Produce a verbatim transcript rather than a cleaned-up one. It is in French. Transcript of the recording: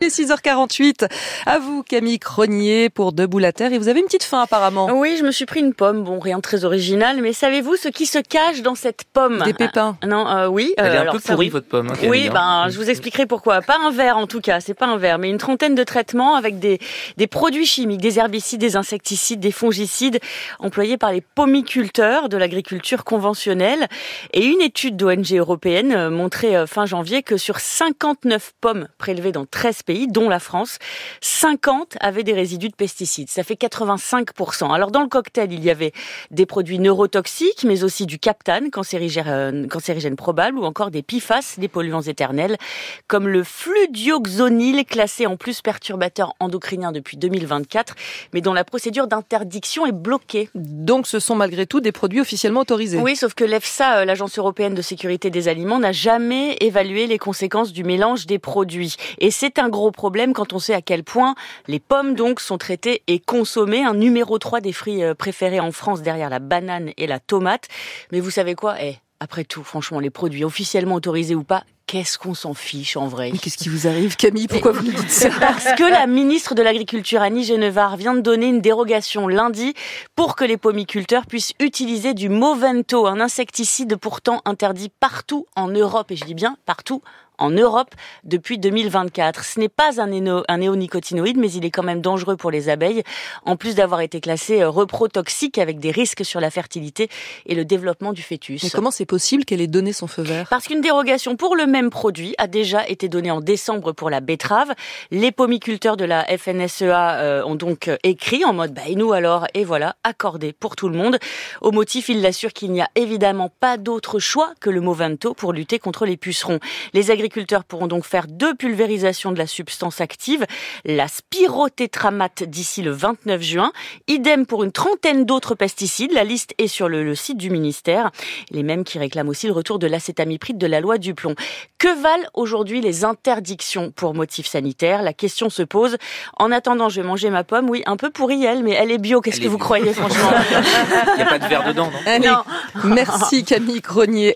est six heures quarante-huit. À vous, Camille Cronier, pour Debout la Terre. Et vous avez une petite faim, apparemment. Oui, je me suis pris une pomme. Bon, rien de très original, mais savez-vous ce qui se cache dans cette pomme? Des pépins. Ah, non, euh, oui. Elle euh, est un alors, peu ça, pourrie, oui. votre pomme. Hein, Camille, oui, hein. ben, je vous expliquerai pourquoi. Pas un verre, en tout cas. C'est pas un verre, mais une trentaine de traitements avec des, des produits chimiques, des herbicides, des insecticides, des fongicides employés par les pomiculteurs de l'agriculture conventionnelle. Et une étude d'O N G européenne montrait fin janvier que sur cinquante-neuf pommes prélevées dans treize pays, dont la France, cinquante avaient des résidus de pesticides. Ça fait quatre-vingt-cinq pour cent. Alors dans le cocktail, il y avait des produits neurotoxiques, mais aussi du captane, cancérigène, cancérigène probable, ou encore des P F A S, des polluants éternels, comme le fludioxonil, classé en plus perturbateur endocrinien depuis deux mille vingt-quatre, mais dont la procédure d'interdiction est bloquée. Donc ce sont malgré tout des produits officiellement autorisés. Oui, sauf que l'EFSA, l'Agence européenne de sécurité des aliments, n'a jamais évalué les conséquences du mélange des produits. Et c'est un gros problème quand on sait à quel point les pommes donc sont traitées et consommées. Un numéro trois des fruits préférés en France derrière la banane et la tomate. Mais vous savez quoi? Eh, après tout, franchement, les produits officiellement autorisés ou pas, qu'est-ce qu'on s'en fiche en vrai? Mais qu'est-ce qui vous arrive, Camille? Pourquoi vous nous dites ça? Parce que la ministre de l'Agriculture, Annie Genevard, vient de donner une dérogation lundi pour que les pomiculteurs puissent utiliser du Movento, un insecticide pourtant interdit partout en Europe. Et je dis bien partout en Europe depuis deux mille vingt-quatre. Ce n'est pas un, néo, un néonicotinoïde, mais il est quand même dangereux pour les abeilles, en plus d'avoir été classé reprotoxique avec des risques sur la fertilité et le développement du fœtus. Mais comment c'est possible qu'elle ait donné son feu vert? Parce qu'une dérogation pour le même produit a déjà été donnée en décembre pour la betterave. Les pomiculteurs de la F N S E A euh, ont donc écrit en mode bah, « et nous alors ?» et voilà, accordé pour tout le monde. Au motif, ils l'assurent qu'il n'y a évidemment pas d'autre choix que le Movento pour lutter contre les pucerons. Les agriculteurs Les agriculteurs pourront donc faire deux pulvérisations de la substance active, la spirotétramate, d'ici le vingt-neuf juin. Idem pour une trentaine d'autres pesticides. La liste est sur le, le site du ministère. Les mêmes qui réclament aussi le retour de l'acétamipride de la loi Duplon. Que valent aujourd'hui les interdictions pour motifs sanitaires? La question se pose. En attendant, je vais manger ma pomme. Oui, un peu pourrie elle, mais elle est bio. Qu'est-ce Elle que est vous bio. croyez, franchement? Il n'y a pas de verre dedans, non? Allez, Non. merci Camille Cronier.